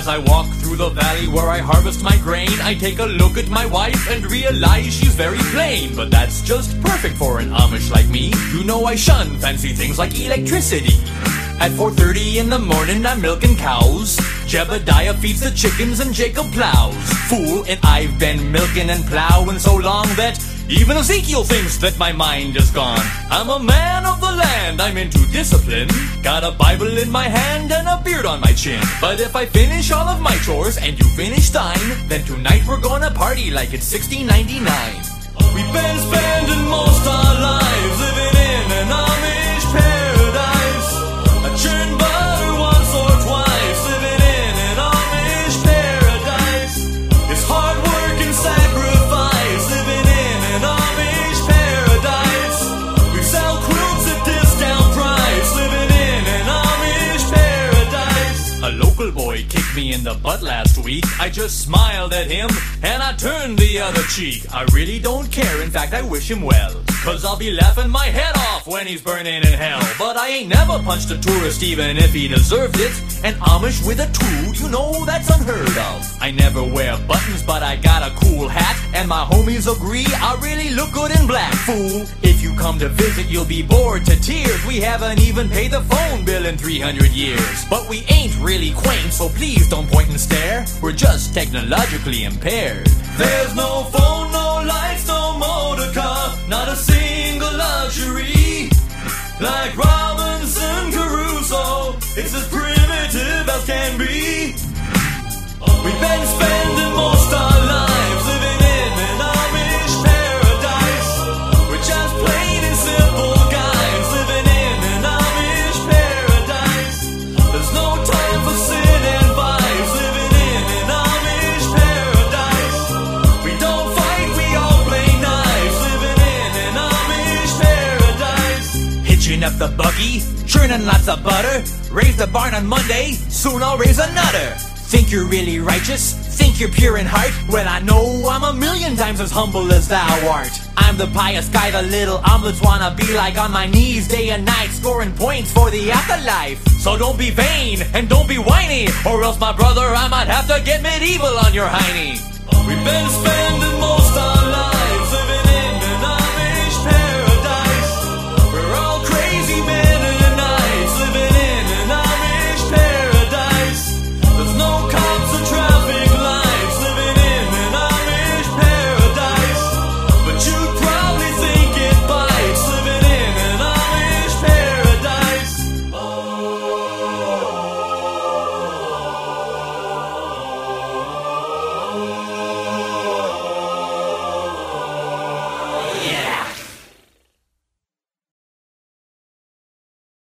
I walk through the valley where I harvest my grain, I take a look at my wife and realize she's very plain. But that's just perfect for an Amish like me. You know I shun fancy things like electricity. At 4:30 in the morning I'm milking cows, Jebediah feeds the chickens and Jacob plows. Fool, and I've been milking and plowing so long that even Ezekiel thinks that my mind is gone. I'm a man of the land, I'm into discipline. Got a Bible in my hand and a beard on my chin. But if I finish all of my chores and you finish thine, then tonight we're gonna party like it's 1699. We've been spending most our lives living in an Amish paradise. I churn butter once or twice, living in an Amish paradise. It's hard work and sacrifice, living in an Amish paradise. We sell quilts at discount price, living in an Amish paradise. A local boy kicked me in the butt last week. I just smiled at him and I turned the other cheek. I really don't care, in fact I wish him well, 'cause I'll be laughing my head off when he's burning in hell. But I ain't never punched a tourist even if he deserved it. An Amish with a tool, you know that's unheard of. I never wear buttons but I got a cool hat, and my homies agree I really look good in black. Fool, if you come to visit you'll be bored to tears. We haven't even paid the phone bill in 300 years. But we ain't really quaint, so please don't point and stare. We're just technologically impaired. There's no phone, no lights, no motor car, not a single luxury. Like Robinson Crusoe, it's as primitive as can be. We've been spending most our lives living in an Amish paradise. We're just plain and simple guys living in an Amish paradise. There's no time for sin and vice, living in an Amish paradise. We don't fight, we all play nice, living in an Amish paradise. Hitching up the buggy, churning lots of butter, raise the barn on Monday, soon I'll raise another. Think you're really righteous? Think you're pure in heart? Well, I know I'm a million times as humble as thou art. I'm the pious guy the little omelets wanna be like, on my knees day and night, scoring points for the afterlife. So don't be vain and don't be whiny, or else my brother I might have to get medieval on your hiney. We've been spending most of